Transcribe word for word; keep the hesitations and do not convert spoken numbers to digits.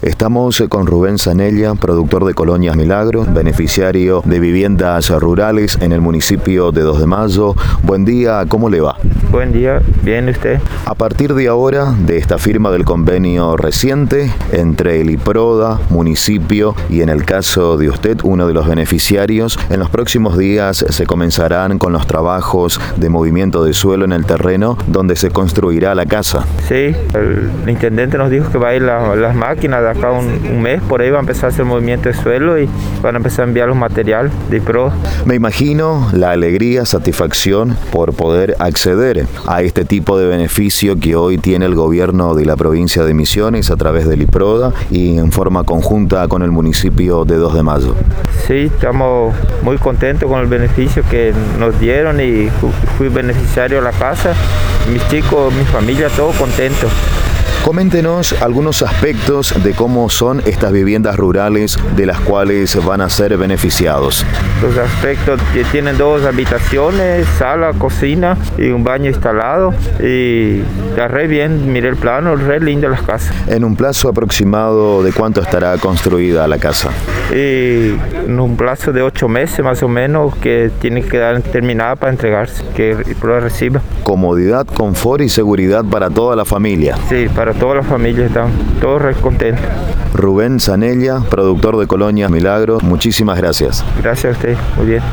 Estamos con Rubén Zanella, productor de Colonias Milagro, beneficiario de viviendas rurales en el municipio de dos de mayo. Buen día, ¿cómo le va? Buen día, bien usted. A partir de ahora, de esta firma del convenio reciente entre el IPRODA, municipio y en el caso de usted, uno de los beneficiarios, en los próximos días se comenzarán con los trabajos de movimiento de suelo en el terreno donde se construirá la casa. Sí, el intendente nos dijo que va a ir la, las máquinas de acá un, un mes, por ahí va a empezar a hacer movimiento de suelo y van a empezar a enviar los materiales de IPRODA. Me imagino la alegría, satisfacción por poder acceder a este tipo de beneficio que hoy tiene el gobierno de la provincia de Misiones a través del IPRODA y en forma conjunta con el municipio de dos de mayo. Sí, estamos muy contentos con el beneficio que nos dieron y fui beneficiario de la casa. Mis chicos, mi familia, todos contentos. Coméntenos algunos aspectos de cómo son estas viviendas rurales de las cuales van a ser beneficiados. Los aspectos que tienen dos habitaciones, sala, cocina y un baño instalado. Y está re bien, miré el plano, re linda las casas. ¿En un plazo aproximado de cuánto estará construida la casa? Y en un plazo de ocho meses más o menos que tiene que quedar terminada para entregarse, que lo reciba. Comodidad, confort y seguridad para toda la familia. Sí, para toda la familia, están todos re contentos. Rubén Zanella, productor de Colonias Milagro, muchísimas gracias. Gracias a usted, muy bien.